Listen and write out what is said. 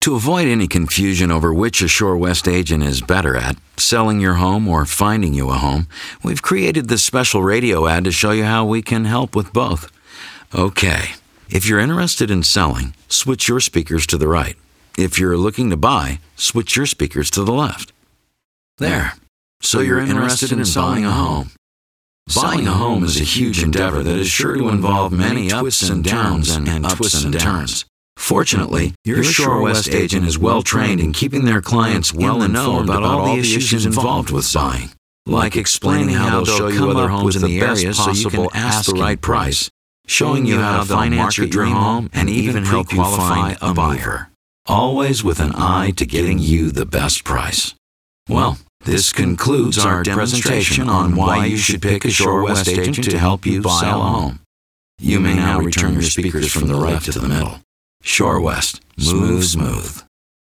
To avoid any confusion over which a Shore West agent is better at, selling your home or finding you a home, we've created this special radio ad to show you how we can help with both. Okay, if you're interested in selling, switch your speakers to the right. If you're looking to buy, switch your speakers to the left. There. So you're interested in selling a home. Buying a home is a huge endeavor that is sure to involve many twists and downs and twists and turns. Fortunately, your Shore West agent is well trained in keeping their clients well informed about all the issues involved with buying, like explaining how they'll show you other homes in the area so you can ask the right price, showing you how to finance your dream home, and even help you find a buyer, always with an eye to getting you the best price. Well, this concludes our presentation on why you should pick a Shore West agent to help you sell a home. You may now return your speakers from the right to the middle. Shore West, smooth.